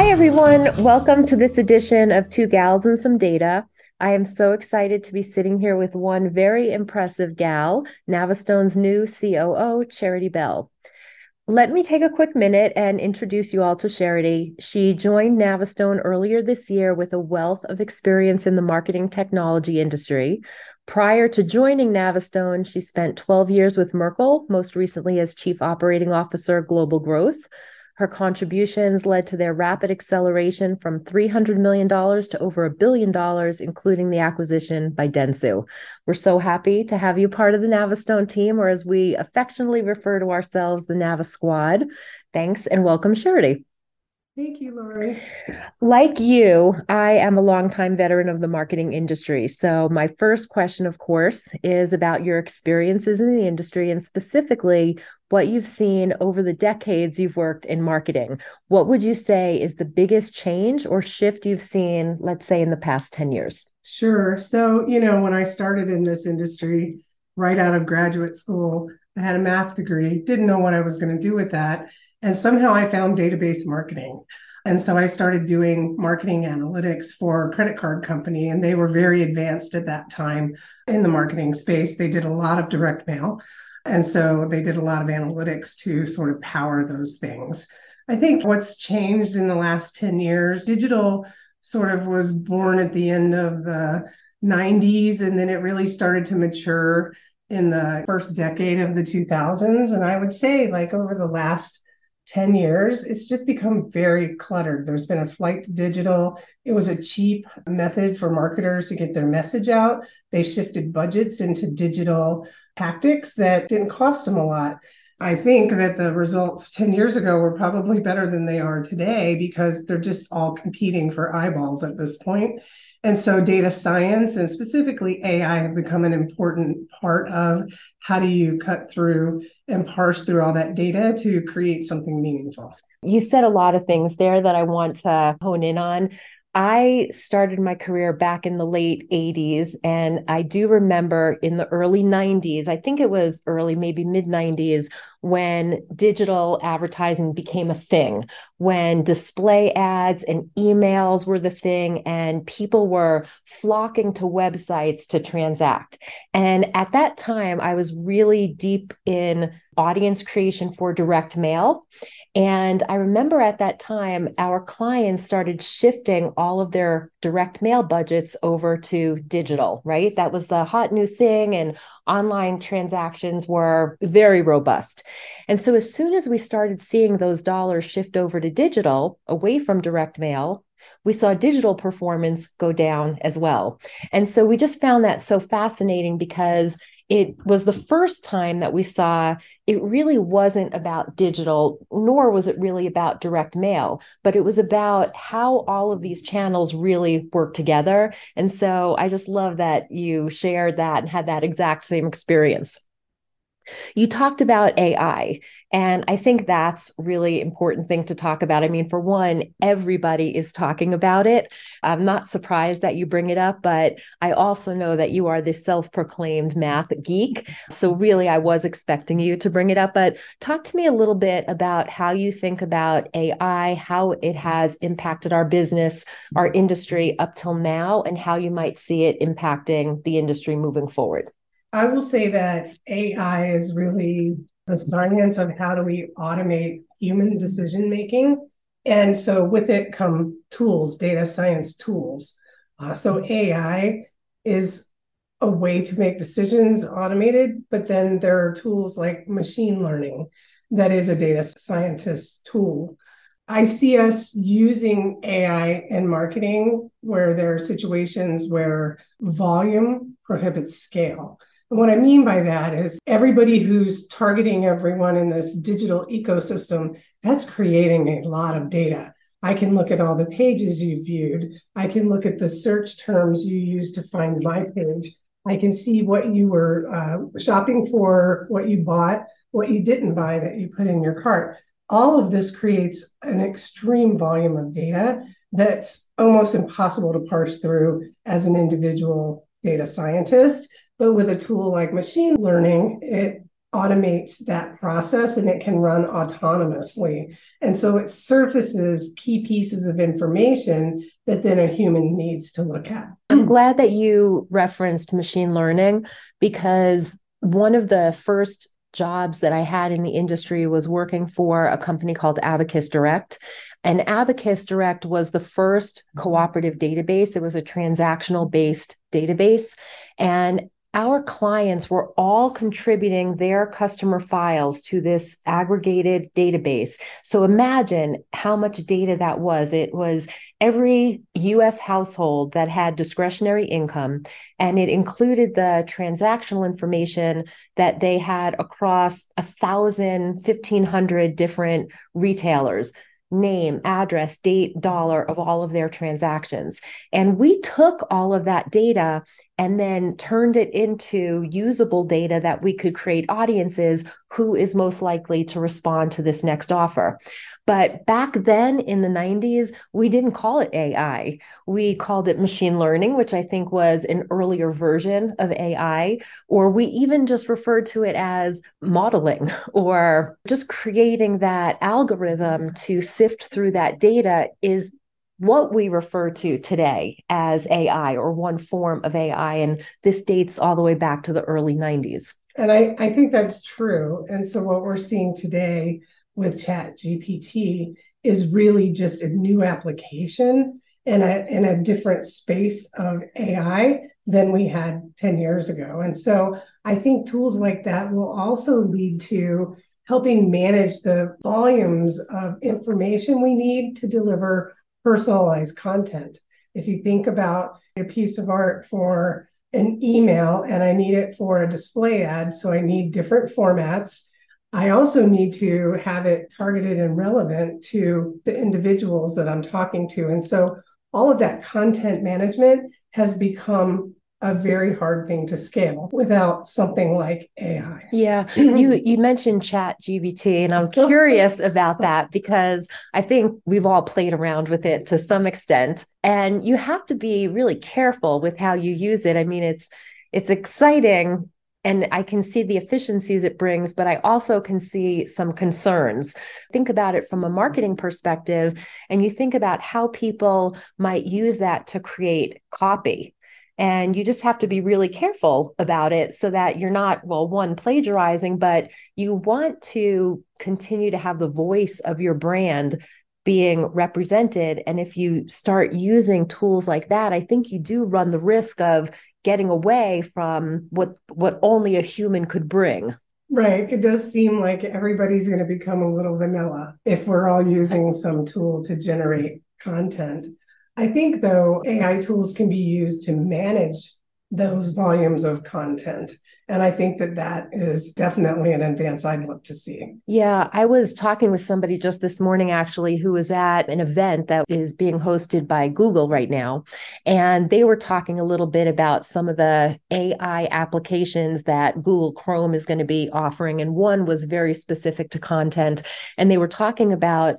Hi, everyone. Welcome to this edition of Two Gals and Some Data. I am so excited to be sitting here with one very impressive gal, Navistone's new COO, Charity Bell. Let me take a quick minute and introduce you all to Charity. She joined Navistone earlier this year with a wealth of experience in the marketing technology industry. Prior to joining Navistone, she spent 12 years with Merkle, most recently as Chief Operating Officer, Global Growth. Her contributions led to their rapid acceleration from $300 million to over $1 billion, including the acquisition by Dentsu. We're so happy to have you part of the Navistone team, or as we affectionately refer to ourselves, the Navis Squad. Thanks and welcome, Charity. Thank you, Lori. Like you, I am a longtime veteran of the marketing industry. So, my first question, of course, is about your experiences in the industry and specifically what you've seen over the decades you've worked in marketing. What would you say is the biggest change or shift you've seen, let's say, in the past 10 years? Sure. When I started in this industry right out of graduate school, I had a math degree, didn't know what I was going to do with that. And somehow I found database marketing. And so I started doing marketing analytics for a credit card company, and they were very advanced at that time in the marketing space. They did a lot of direct mail. And so they did a lot of analytics to sort of power those things. I think what's changed in the last 10 years, digital sort of was born at the end of the 90s, and then it really started to mature in the first decade of the 2000s. And I would say, like, over the last 10 years, it's just become very cluttered. There's been a flight to digital. It was a cheap method for marketers to get their message out. They shifted budgets into digital tactics that didn't cost them a lot. I think that the results 10 years ago were probably better than they are today because they're just all competing for eyeballs at this point. And so data science and specifically AI have become an important part of how do you cut through and parse through all that data to create something meaningful. You said a lot of things there that I want to hone in on. I started my career back in the late 80s, and I do remember in the early 90s, I think it was early, maybe mid 90s, when digital advertising became a thing, when display ads and emails were the thing, and people were flocking to websites to transact. And at that time, I was really deep in audience creation for direct mail. And I remember at that time, our clients started shifting all of their direct mail budgets over to digital, right? That was the hot new thing, and online transactions were very robust. And so, as soon as we started seeing those dollars shift over to digital, away from direct mail, we saw digital performance go down as well. And so, we just found that so fascinating because it was the first time that we saw it really wasn't about digital, nor was it really about direct mail, but it was about how all of these channels really work together. And so I just love that you shared that and had that exact same experience. You talked about AI, and I think that's really important thing to talk about. I mean, for one, everybody is talking about it. I'm not surprised that you bring it up, but I also know that you are this self-proclaimed math geek. So really, I was expecting you to bring it up, but talk to me a little bit about how you think about AI, how it has impacted our business, our industry up till now, and how you might see it impacting the industry moving forward. I will say that AI is really the science of how do we automate human decision making. And so with it come tools, data science tools. So AI is a way to make decisions automated, but then there are tools like machine learning that is a data scientist tool. I see us using AI in marketing where there are situations where volume prohibits scale. And what I mean by that is everybody who's targeting everyone in this digital ecosystem, that's creating a lot of data. I can look at all the pages you viewed. I can look at the search terms you used to find my page. I can see what you were shopping for, what you bought, what you didn't buy that you put in your cart. All of this creates an extreme volume of data that's almost impossible to parse through as an individual data scientist. But with a tool like machine learning, it automates that process and it can run autonomously. And so it surfaces key pieces of information that then a human needs to look at. I'm glad that you referenced machine learning, because one of the first jobs that I had in the industry was working for a company called Abacus Direct. And Abacus Direct was the first cooperative database. It was a transactional based database. And our clients were all contributing their customer files to this aggregated database. So imagine how much data that was. It was every US household that had discretionary income, and it included the transactional information that they had across 1,000, 1,500 different retailers. Name, address, date, dollar of all of their transactions. And we took all of that data and then turned it into usable data that we could create audiences who is most likely to respond to this next offer. But back then in the 90s, we didn't call it AI. We called it machine learning, which I think was an earlier version of AI, or we even just referred to it as modeling, or just creating that algorithm to sift through that data is what we refer to today as AI, or one form of AI. And this dates all the way back to the early 90s. And I think that's true. And so what we're seeing today with ChatGPT is really just a new application in a different space of AI than we had 10 years ago. And so I think tools like that will also lead to helping manage the volumes of information we need to deliver personalized content. If you think about a piece of art for an email and I need it for a display ad, so I need different formats. I also need to have it targeted and relevant to the individuals that I'm talking to. And so all of that content management has become a very hard thing to scale without something like AI. Yeah, you mentioned ChatGPT, and I'm curious about that because I think we've all played around with it to some extent, and you have to be really careful with how you use it. I mean, it's exciting, and I can see the efficiencies it brings, but I also can see some concerns. Think about it from a marketing perspective, and you think about how people might use that to create copy. And you just have to be really careful about it so that you're not, well, one, plagiarizing, but you want to continue to have the voice of your brand being represented. And if you start using tools like that, I think you do run the risk of getting away from what only a human could bring. Right. It does seem like everybody's going to become a little vanilla if we're all using some tool to generate content. I think, though, AI tools can be used to manage those volumes of content. And I think that is definitely an advance I'd love to see. Yeah, I was talking with somebody just this morning, actually, who was at an event that is being hosted by Google right now. And they were talking a little bit about some of the AI applications that Google Chrome is going to be offering. And one was very specific to content. And they were talking about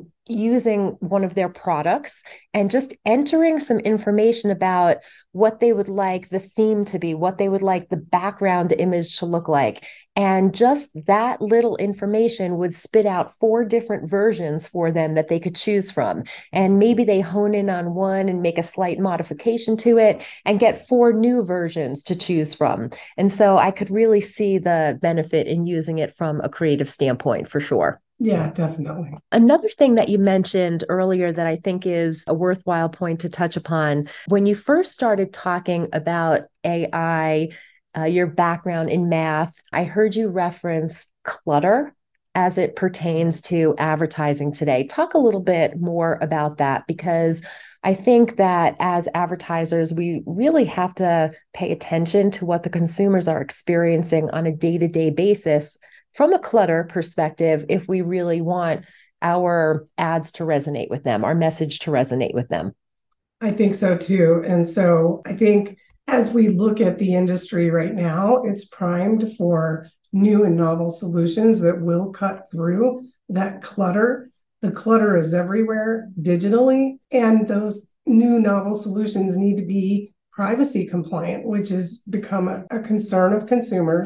using one of their products and just entering some information about what they would like the theme to be, what they would like the background image to look like. And just that little information would spit out 4 different versions for them that they could choose from. And maybe they hone in on one and make a slight modification to it and get 4 new versions to choose from. And so I could really see the benefit in using it from a creative standpoint for sure. Yeah, definitely. Another thing that you mentioned earlier that I think is a worthwhile point to touch upon, when you first started talking about AI, your background in math, I heard you reference clutter as it pertains to advertising today. Talk a little bit more about that, because I think that as advertisers, we really have to pay attention to what the consumers are experiencing on a day-to-day basis from a clutter perspective, if we really want our ads to resonate with them, our message to resonate with them. I think so too. And so I think as we look at the industry right now, it's primed for new and novel solutions that will cut through that clutter. The clutter is everywhere digitally, and those new novel solutions need to be privacy compliant, which has become a concern of consumers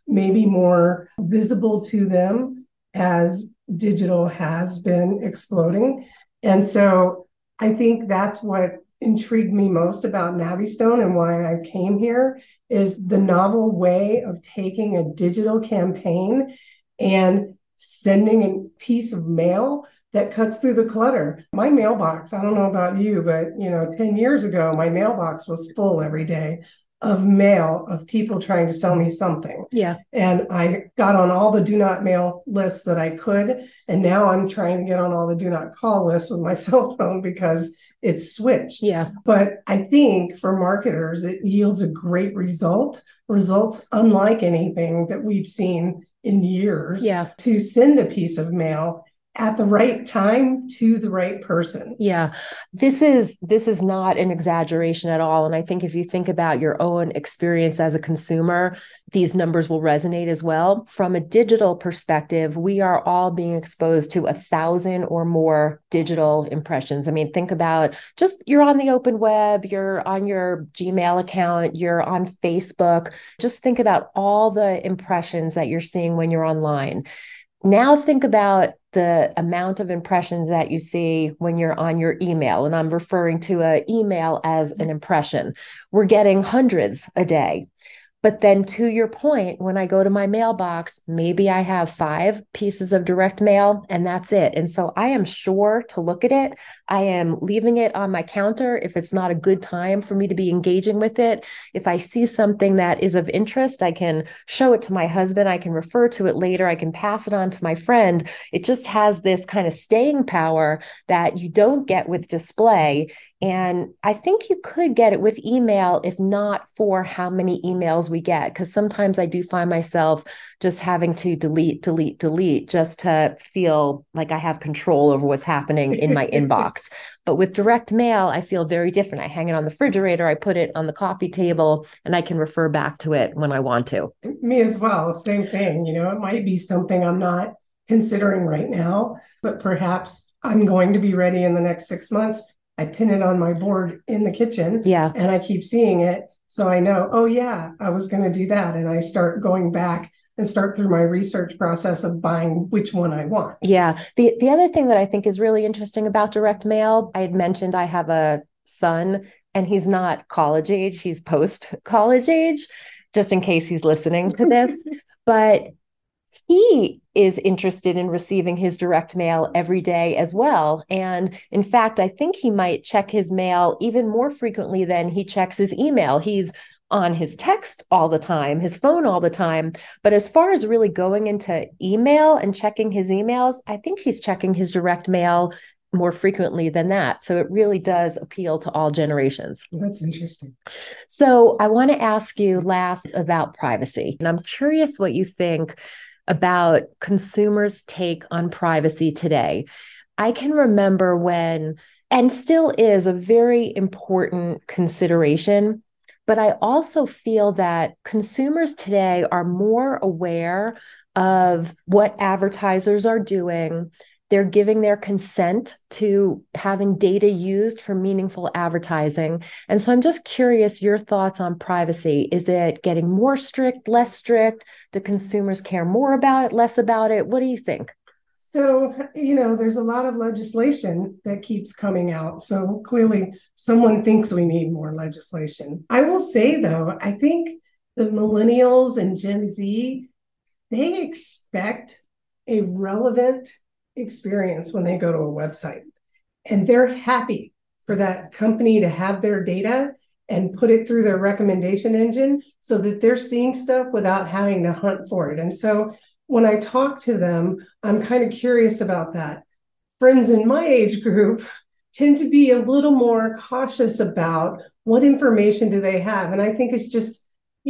maybe more visible to them as digital has been exploding. And so I think that's what intrigued me most about Navistone and why I came here is the novel way of taking a digital campaign and sending a piece of mail that cuts through the clutter. My mailbox, I don't know about you, but 10 years ago, my mailbox was full every day of mail of people trying to sell me something. Yeah. And I got on all the do not mail lists that I could. And now I'm trying to get on all the do not call lists with my cell phone because it's switched. Yeah. But I think for marketers, it yields a great results unlike anything that we've seen in years. Yeah. To send a piece of mail at the right time to the right person. Yeah. This is not an exaggeration at all. And I think if you think about your own experience as a consumer, these numbers will resonate as well. From a digital perspective, we are all being exposed to 1,000 or more digital impressions. I mean, think about just you're on the open web, you're on your Gmail account, you're on Facebook. Just think about all the impressions that you're seeing when you're online. Now think about the amount of impressions that you see when you're on your email, and I'm referring to an email as an impression. We're getting hundreds a day. But then to your point, when I go to my mailbox, maybe I have 5 pieces of direct mail and that's it. And so I am sure to look at it. I am leaving it on my counter if it's not a good time for me to be engaging with it. If I see something that is of interest, I can show it to my husband. I can refer to it later. I can pass it on to my friend. It just has this kind of staying power that you don't get with display. And I think you could get it with email, if not for how many emails we get, because sometimes I do find myself just having to delete just to feel like I have control over what's happening in my inbox. But with direct mail, I feel very different. I hang it on the refrigerator, I put it on the coffee table, and I can refer back to it when I want to. Me as well. Same thing. It might be something I'm not considering right now, but perhaps I'm going to be ready in the next 6 months. I pin it on my board in the kitchen. Yeah. And I keep seeing it. So I know, oh yeah, I was going to do that. And I start going back and start through my research process of buying which one I want. Yeah. The other thing that I think is really interesting about direct mail, I had mentioned I have a son and he's not college age, he's post-college age, just in case he's listening to this. But he is interested in receiving his direct mail every day as well. And in fact, I think he might check his mail even more frequently than he checks his email. He's on his text all the time, his phone all the time. But as far as really going into email and checking his emails, I think he's checking his direct mail more frequently than that. So it really does appeal to all generations. That's interesting. So I want to ask you last about privacy. And I'm curious what you think about consumers' take on privacy today. I can remember when, and still is a very important consideration, but I also feel that consumers today are more aware of what advertisers are doing. They're giving their consent to having data used for meaningful advertising. And so I'm just curious your thoughts on privacy. Is it getting more strict, less strict? Do consumers care more about it, less about it? What do you think? So, there's a lot of legislation that keeps coming out. So clearly someone thinks we need more legislation. I will say, though, I think the millennials and Gen Z, they expect a relevant experience when they go to a website. And they're happy for that company to have their data and put it through their recommendation engine so that they're seeing stuff without having to hunt for it. And so when I talk to them, I'm kind of curious about that. Friends in my age group tend to be a little more cautious about what information do they have. And I think it's just,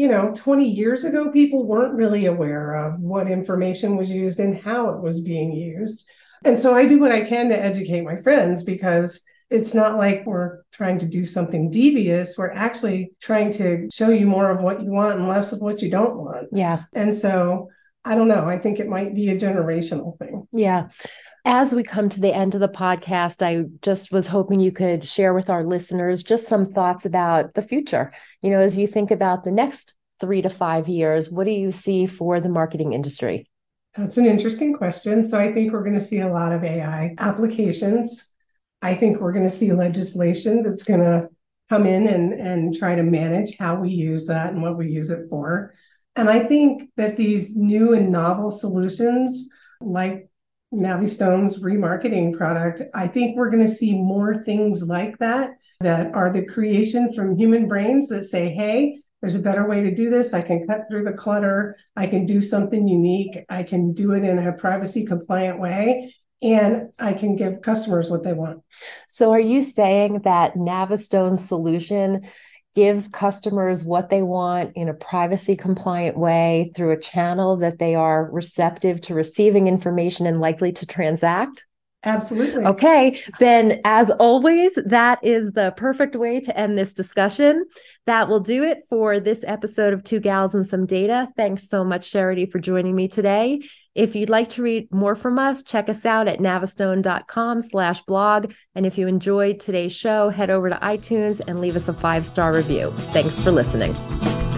20 years ago, people weren't really aware of what information was used and how it was being used. And so I do what I can to educate my friends because it's not like we're trying to do something devious. We're actually trying to show you more of what you want and less of what you don't want. Yeah. And so I don't know. I think it might be a generational thing. Yeah. As we come to the end of the podcast, I just was hoping you could share with our listeners just some thoughts about the future. As you think about the next 3 to 5 years? What do you see for the marketing industry? That's an interesting question. So I think we're going to see a lot of AI applications. I think we're going to see legislation that's going to come in and try to manage how we use that and what we use it for. And I think that these new and novel solutions like Navistone's remarketing product, I think we're going to see more things like that are the creation from human brains that say, hey, there's a better way to do this. I can cut through the clutter. I can do something unique. I can do it in a privacy compliant way. And I can give customers what they want. So are you saying that Navistone's solution gives customers what they want in a privacy compliant way through a channel that they are receptive to receiving information and likely to transact? Absolutely. Okay, then as always, that is the perfect way to end this discussion. That will do it for this episode of Two Gals and Some Data. Thanks so much, Charity, for joining me today. If you'd like to read more from us, check us out at navistone.com/blog. And if you enjoyed today's show, head over to iTunes and leave us a 5-star review. Thanks for listening.